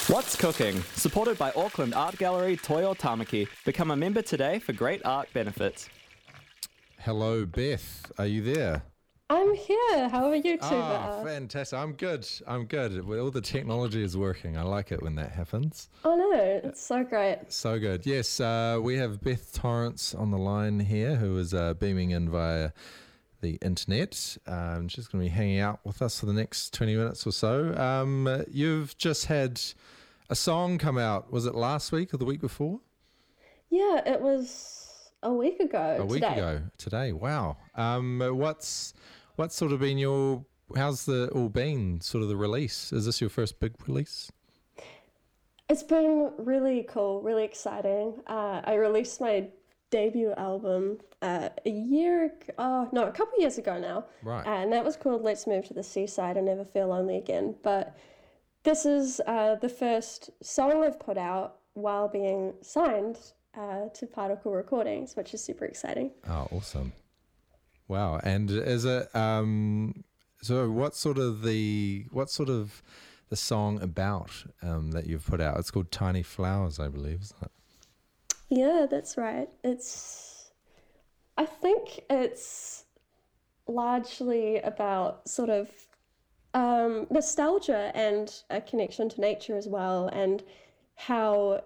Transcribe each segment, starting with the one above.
What's Cooking? Supported by Auckland Art Gallery Toi o Tamaki. Become a member today for great art benefits. Hello, Beth. Are you there? I'm here. How are you two? Fantastic. I'm good. Well, all the technology is working. I like it when that happens. Oh no, it's so great. So good. Yes, we have Beth Torrance on the line here who is beaming in via the internet. She's going to be hanging out with us for the next 20 minutes or so. You've just had a song come out. Was it last week or the week before? Yeah, it was a week ago. Today. Wow. What's sort of been how's all been, sort of the release? Is this your first big release? It's been really cool, really exciting. I released my debut album a couple years ago now. Right. And that was called Let's Move to the Seaside and Never Feel Lonely Again. But this is the first song I've put out while being signed to Particle Recordings, which is super exciting. Oh, awesome. Wow. And is it so what's sort of the song about that you've put out? It's called Tiny Flowers, I believe, isn't it? Yeah, that's right. I think it's largely about sort of nostalgia and a connection to nature as well, and how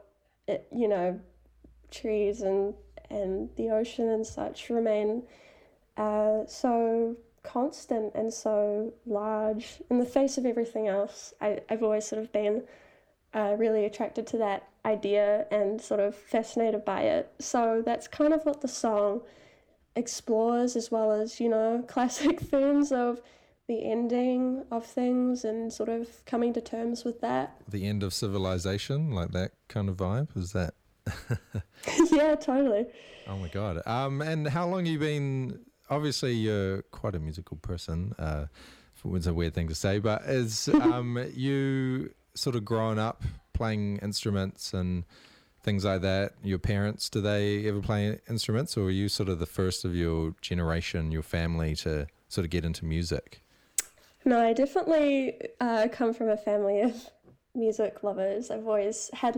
trees and the ocean and such remain so constant and so large in the face of everything else. I've always sort of been really attracted to that idea and sort of fascinated by it. So that's kind of what the song explores, as well as, classic themes of the ending of things and sort of coming to terms with that. The end of civilization, like that kind of vibe, is that? Yeah, totally. Oh my God. And how long have you been, obviously you're quite a musical person, it's a weird thing to say, but is you sort of grown up playing instruments and things like that? Your parents, do they ever play instruments, or were you sort of the first of your generation, your family, to sort of get into music? No, I definitely come from a family of music lovers. I've always had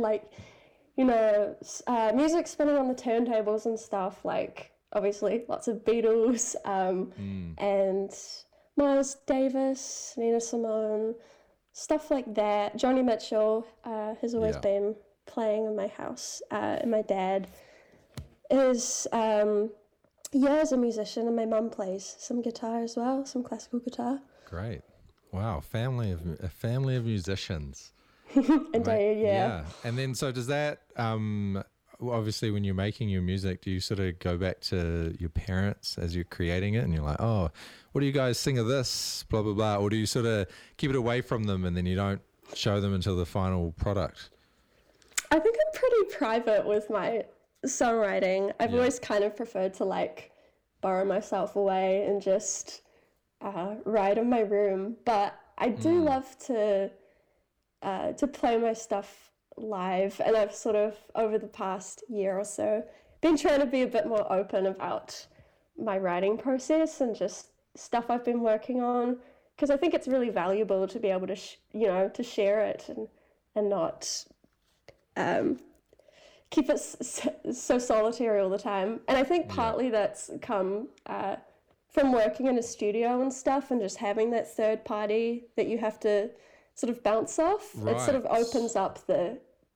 music spinning on the turntables and stuff, like obviously lots of Beatles and Miles Davis, Nina Simone, stuff like that. Joni Mitchell has always been playing in my house, and my dad is is a musician, and my mum plays some guitar as well, some classical guitar. Great. Wow, a family of musicians. Indeed, yeah. And then, so does that, obviously when you're making your music, do you sort of go back to your parents as you're creating it and you're like, oh, what do you guys think of this, blah, blah, blah? Or do you sort of keep it away from them and then you don't show them until the final product? I think I'm pretty private with my songwriting. I've always kind of preferred to borrow myself away and just write in my room. But I do love to play my stuff live, and I've sort of, over the past year or so, been trying to be a bit more open about my writing process and just stuff I've been working on, because I think it's really valuable to be able to to share it and not keep it so solitary all the time. And I think partly that's come from working in a studio and stuff, and just having that third party that you have to sort of bounce off. Right. It sort of opens up the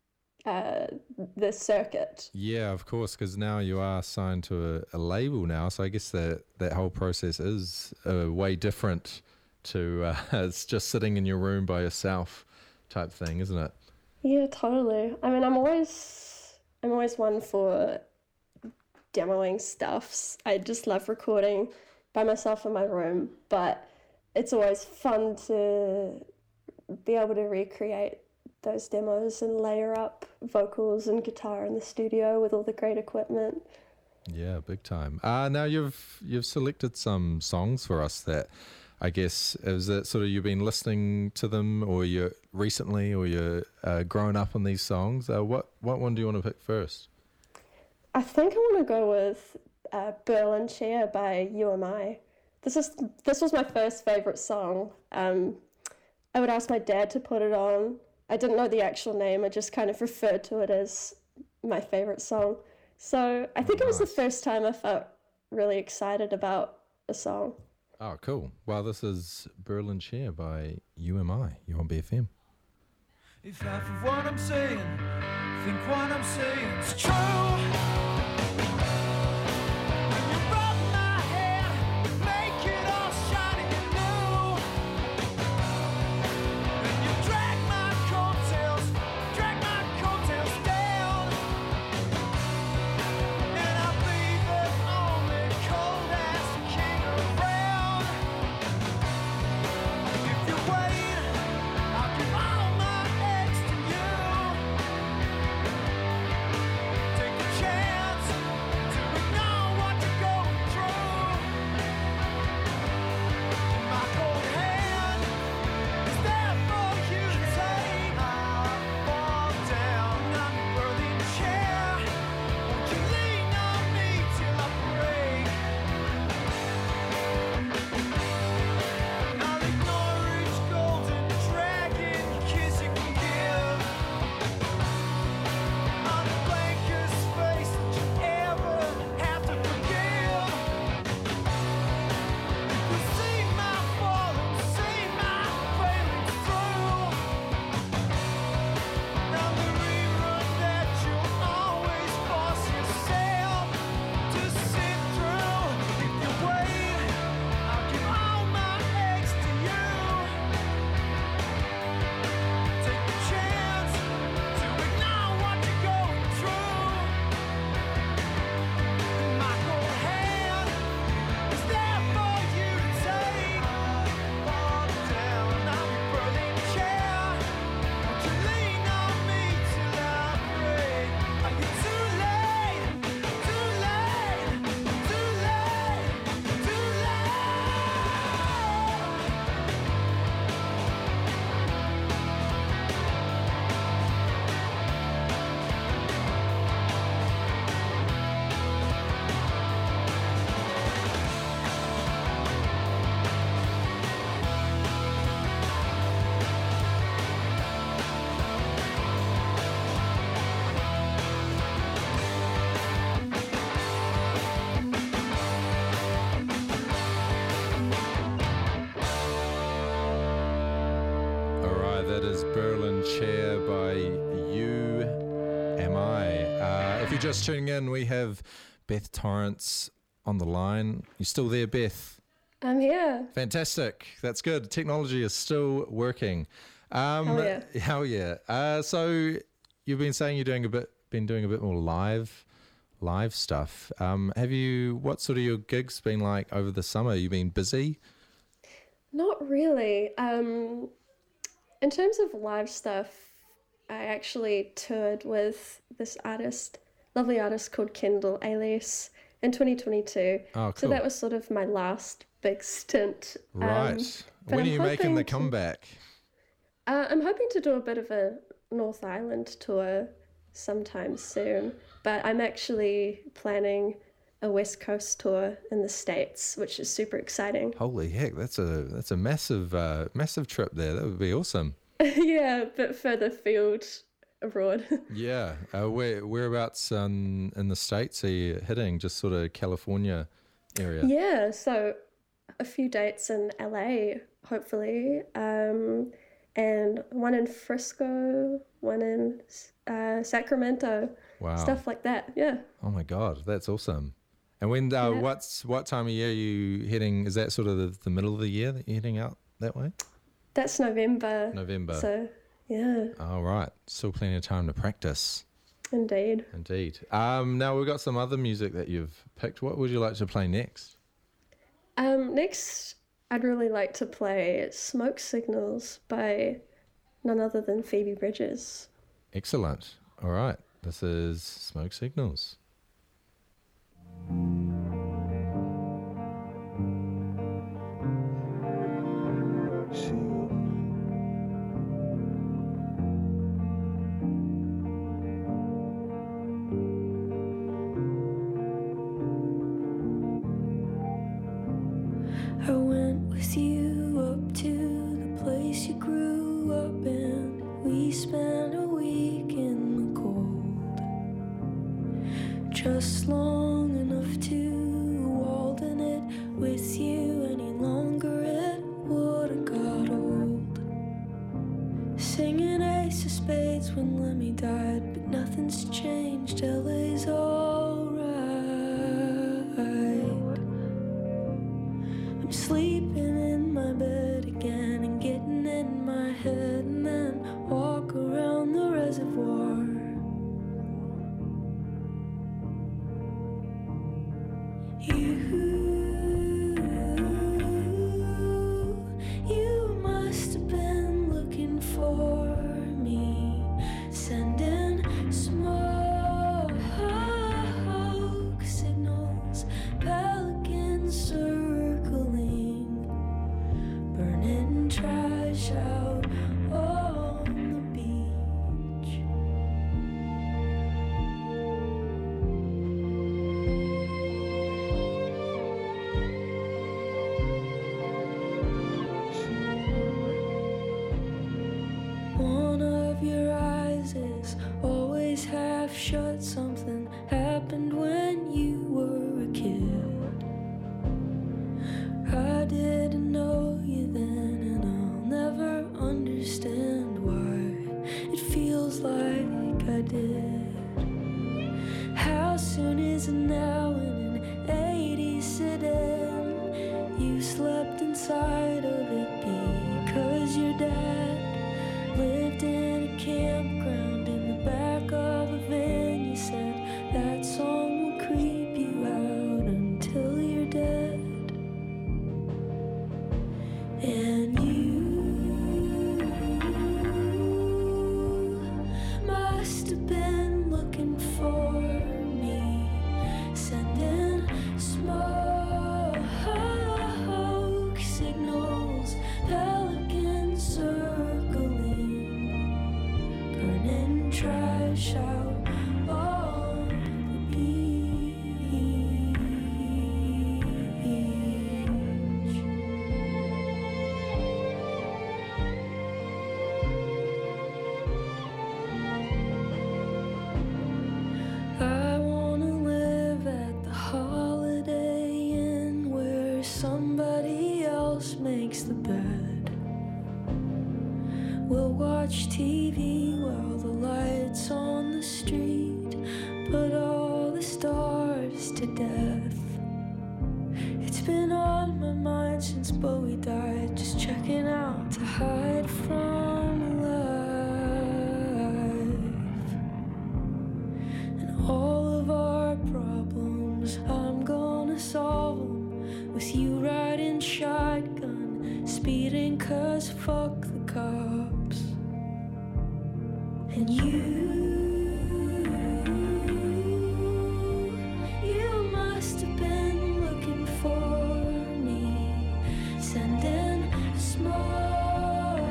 circuit. Yeah, of course, because now you are signed to a label now, so I guess that whole process is way different to it's just sitting in your room by yourself type thing, isn't it? Yeah, totally. I mean, I'm always one for demoing stuff. I just love recording by myself in my room, but it's always fun to be able to recreate those demos and layer up vocals and guitar in the studio with all the great equipment. Yeah, big time. Now you've selected some songs for us that, I guess, is it sort of you've been listening to them, or you're recently, or you're growing up on these songs? What one do you want to pick first? I think I want to go with Berlin Chair by UMI. This was my first favourite song. I would ask my dad to put it on I didn't know the actual name. I just kind of referred to it as my favorite song. So I think it was the first time I felt really excited about a song. Oh, cool. Well, this is Berlin Chair by UMI. You're on BFM. If half of what I'm saying, think what I'm saying is true. Chair by UMI. If you're just tuning in, we have Beth Torrance on the line. You still there, Beth? I'm here. Fantastic. That's good. Technology is still working. Hell yeah. So you've been saying you're been doing a bit more live stuff. What sort of your gigs been like over the summer? You been busy? Not really. In terms of live stuff, I actually toured with this lovely artist called Kendall Alias in 2022. Oh, cool. So that was sort of my last big stint. Right. When are you making the comeback? I'm hoping to do a bit of a North Island tour sometime soon, but I'm actually planning a West Coast tour in the States, which is super exciting. Holy heck, that's a massive trip there. That would be awesome. Yeah, a bit further field abroad. Yeah. Whereabouts in the States are you hitting? Just sort of California area? Yeah, so a few dates in LA, hopefully, and one in Frisco, one in Sacramento. Wow. Stuff like that, yeah. Oh my God, that's awesome. And when what time of year are you heading? Is that sort of the middle of the year that you're heading out that way? That's November. So, yeah. All right. Still plenty of time to practice. Indeed. Now we've got some other music that you've picked. What would you like to play next? Next, I'd really like to play Smoke Signals by none other than Phoebe Bridgers. Excellent. All right. This is Smoke Signals. I went with you up to the place you grew up in. We spent a week in the cold, just long enough to walden it with you. Any longer it would've got old. Singing Ace of Spades when Lemmy died, but nothing's changed, LA's alright. I'm sleeping in my bed again and getting in my head, and then walk around the reservoir. You must have been looking for me, sending smoke signals, pelicans circling, burning trash out on the beach. One of your eyes is always half shut. Something happened when you were a kid. I didn't know you then, and I'll never understand why it feels like I did. How soon is it now in an 80s sedan? You slept inside of it because your dad lived in a campground in the back of a van. You said that song will creep you out until you're dead. And you must have been looking for me, sending smoke signals, pelicans circling, burning trash out on the beach. I wanna live at the Holiday Inn where somebody else makes the bed. We'll watch TV while the lights on the street put all the stars to death. It's been on my mind since Bowie died, just checking out to hide from life. And all of our problems, I'm gonna solve them with you riding shotgun, speeding 'cause fuck the cops. And you must have been looking for me, sending smoke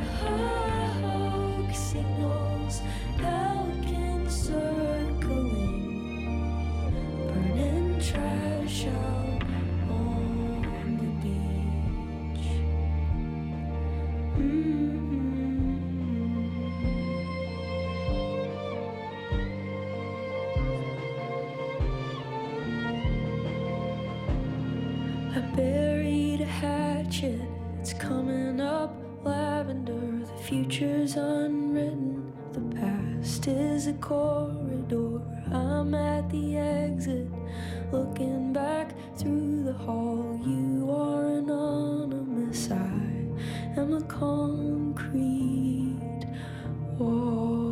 signals, pelicans circling, burning trash out on the beach. I buried a hatchet, it's coming up lavender. The future's unwritten, the past is a corridor. I'm at the exit, looking back through the hall. You are anonymous, I am a concrete wall.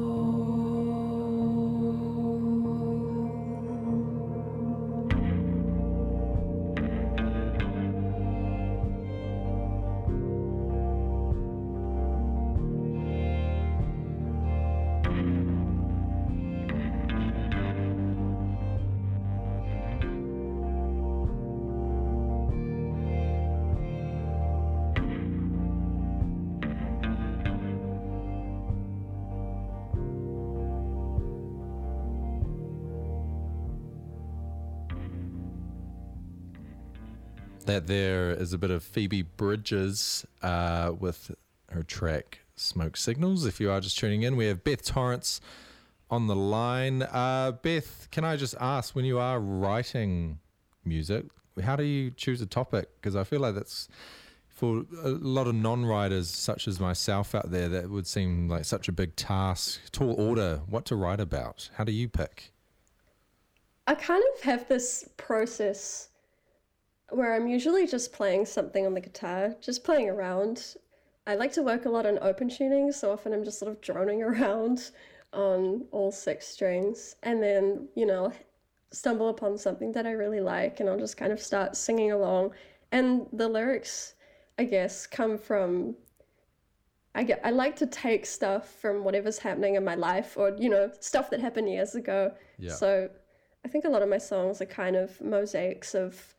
That there is a bit of Phoebe Bridgers with her track Smoke Signals. If you are just tuning in, we have Beth Torrance on the line. Beth, can I just ask, when you are writing music, how do you choose a topic? Because I feel like that's, for a lot of non-writers such as myself out there, that would seem like such a big task, tall order, what to write about. How do you pick? I kind of have this process where I'm usually just playing something on the guitar, just playing around. I like to work a lot on open tuning, so often I'm just sort of droning around on all 6 strings, and then, stumble upon something that I really like, and I'll just kind of start singing along. And the lyrics, I guess, come from, I like to take stuff from whatever's happening in my life, or, stuff that happened years ago. Yeah. So I think a lot of my songs are kind of mosaics of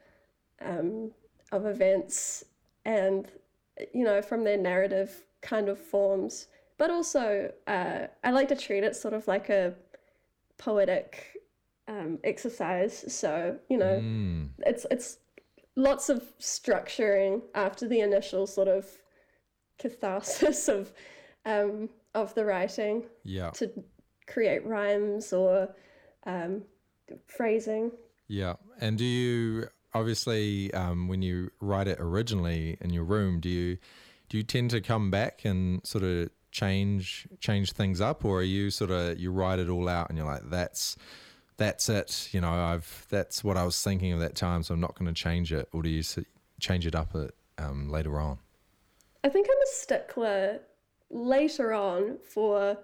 events, and, from their narrative kind of forms. But also, I like to treat it sort of like a poetic exercise. So, it's lots of structuring after the initial sort of catharsis of the writing, Yeah. to create rhymes or phrasing. Yeah. And do you, obviously, when you write it originally in your room, do you tend to come back and sort of change things up, or are you you write it all out and you're like, that's it, that's what I was thinking of that time, so I'm not going to change it? Or do you change it up later on? I think I'm a stickler later on for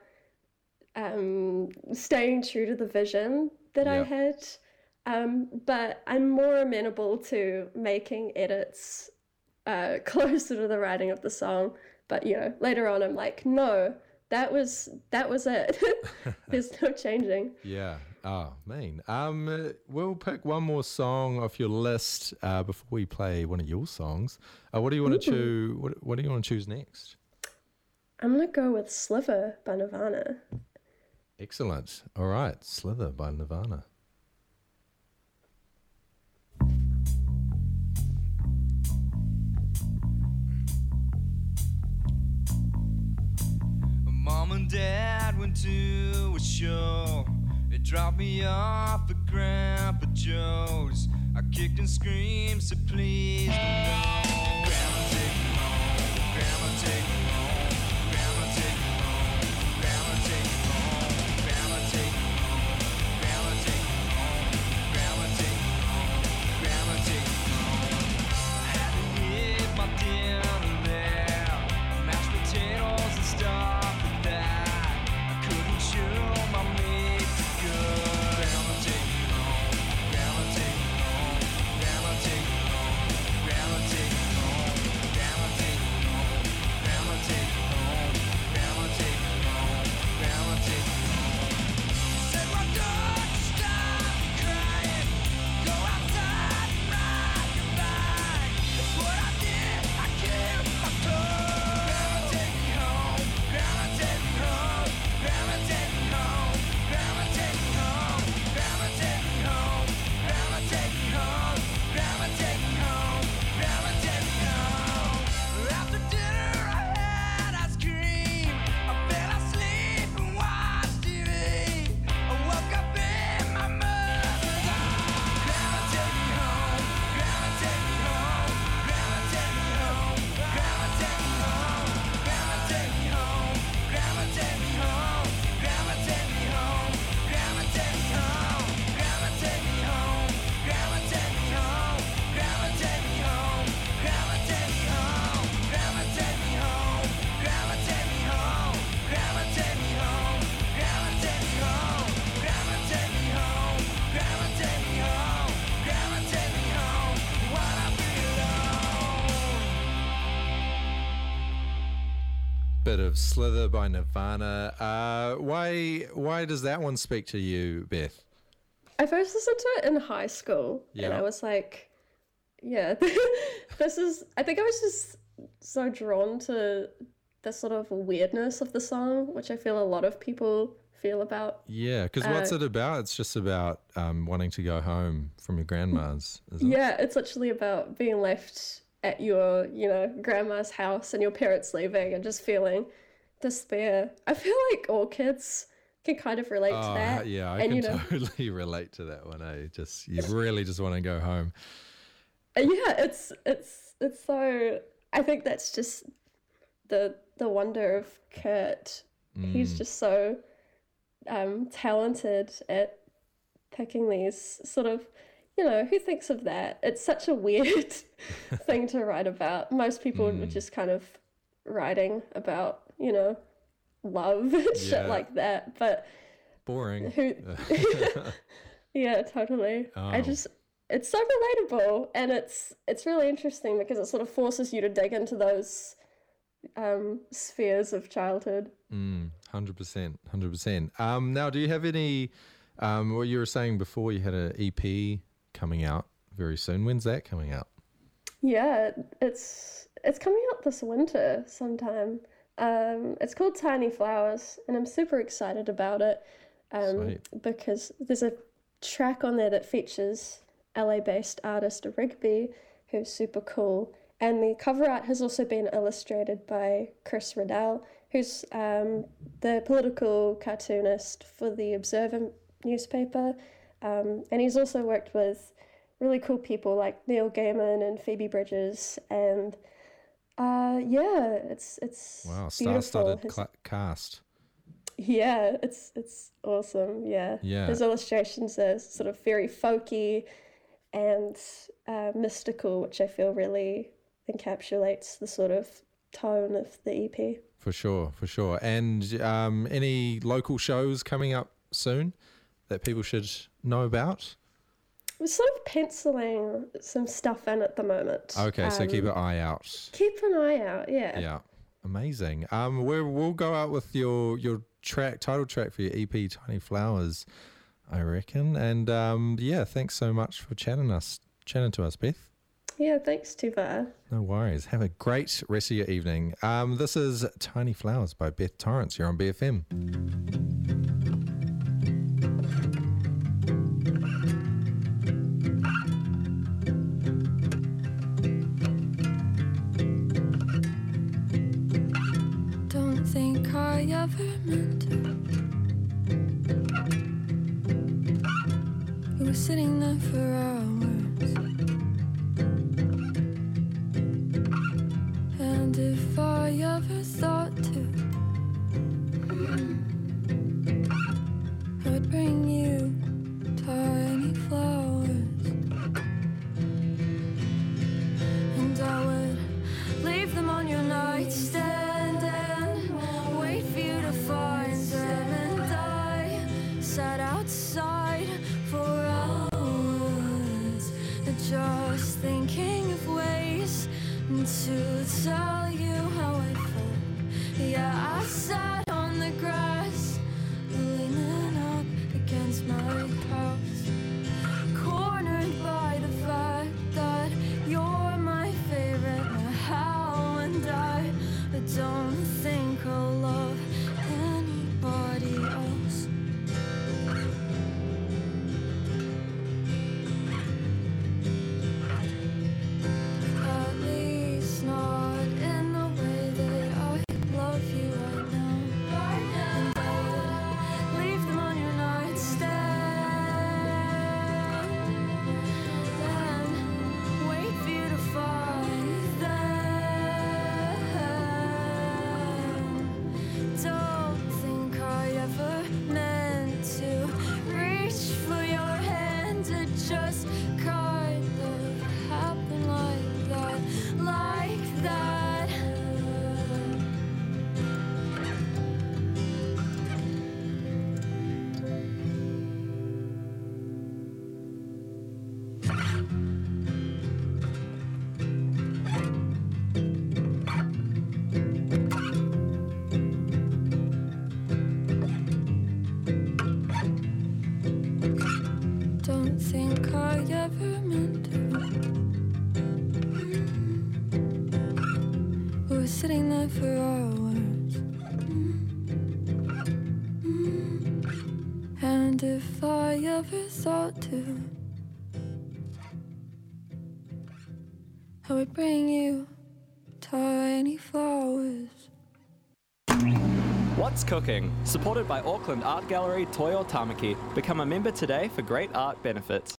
staying true to the vision that I had, but I'm more amenable to making edits closer to the writing of the song. But later on I'm like, no, that was it. There's no changing. Yeah. Oh, man. We'll pick one more song off your list before we play one of your songs. What do you want to choose? What do you want to choose next? I'm gonna go with Sliver by Nirvana. Excellent. All right, Slither by Nirvana. Mom and Dad went to a show. They dropped me off at Grandpa Joe's. I kicked and screamed, said please no. Grandma take me home, Grandma take me home, Grandma take me home, Grandma take me home, Grandma take me home, Grandma take me home, Grandma take me home, Grandma take me home. I had to eat my dinner there, mashed potatoes and stuff. Bit of Slither by Nirvana. Why does that one speak to you, Beth? I first listened to it in high school, and I was like, yeah, this is, I think I was just so drawn to the sort of weirdness of the song, which I feel a lot of people feel about. Yeah, because what's it about? It's just about wanting to go home from your grandma's, isn't it? Yeah, it's literally about being left at your, grandma's house and your parents leaving and just feeling despair. I feel like all kids can kind of relate to that. Yeah, I and, can totally relate to that one. Just you really just want to go home. Yeah, it's so. I think that's just the wonder of Kurt. He's just so talented at picking these sort of, who thinks of that? It's such a weird thing to write about. Most people were just kind of writing about, love and shit like that. But boring. Yeah, totally. It's so relatable, and it's really interesting because it sort of forces you to dig into those spheres of childhood. 100%. Now, do you have any? What you were saying before, you had an EP coming out very soon. When's that coming out? Yeah, it's coming out this winter sometime. It's called Tiny Flowers, and I'm super excited about it because there's a track on there that features LA-based artist Rigby, who's super cool. And the cover art has also been illustrated by Chris Riddell, who's the political cartoonist for the Observer newspaper. And he's also worked with really cool people like Neil Gaiman and Phoebe Bridgers. And it's wow, beautiful. star-studded cast. Yeah, it's awesome. Yeah. His illustrations are sort of very folky and mystical, which I feel really encapsulates the sort of tone of the EP. For sure. And any local shows coming up soon that people should know about? We're sort of penciling some stuff in at the moment. Okay, so keep an eye out. Keep an eye out, yeah. Yeah, amazing. We'll go out with your title track for your EP, Tiny Flowers, I reckon. And thanks so much for chatting to us, Beth. Yeah, thanks, Tuva. No worries. Have a great rest of your evening. This is Tiny Flowers by Beth Torrance. You're on BFM. Don't think I ever meant to. You were sitting there for hours. And if I ever thought to, I would bring you tiny flowers, and I would leave them on your nightstand and wait for you to find them. And I sat outside for hours, just thinking of ways to tell you how I felt. Yeah, I sat on the grass, leaning up against my house, cornered by the fact that you're my favorite now, and I don't think I'll love anybody else. Not in the way that I love you right now. And I would leave them on your nightstand and wait for you to find them. Don't think I ever meant to reach for your hand. It just kind of happened like that. Like that. Don't think I ever meant to. We were sitting there for hours. And if I ever thought to, I would bring you tiny flowers. What's Cooking? Supported by Auckland Art Gallery Toi o Tamaki. Become a member today for great art benefits.